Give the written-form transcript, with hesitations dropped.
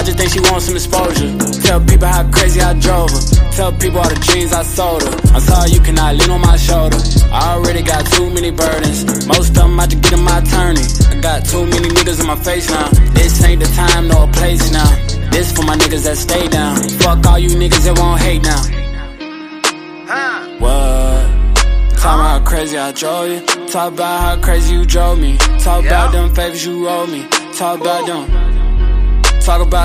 just think she wants some exposure. Tell people how crazy I drove her. Tell people all the dreams I sold her. I'm sorry you cannot lean on my shoulder. I already got too many burdens. Most of them I just get in my turning. I got too many niggas in my face now. This ain't the time nor place now. This for my niggas that stay down. Fuck all you niggas that won't hate now. What? Talk about how crazy I drove you. Talk about how crazy you drove me. Talk about them favors you owe me. Talk about them. Talk about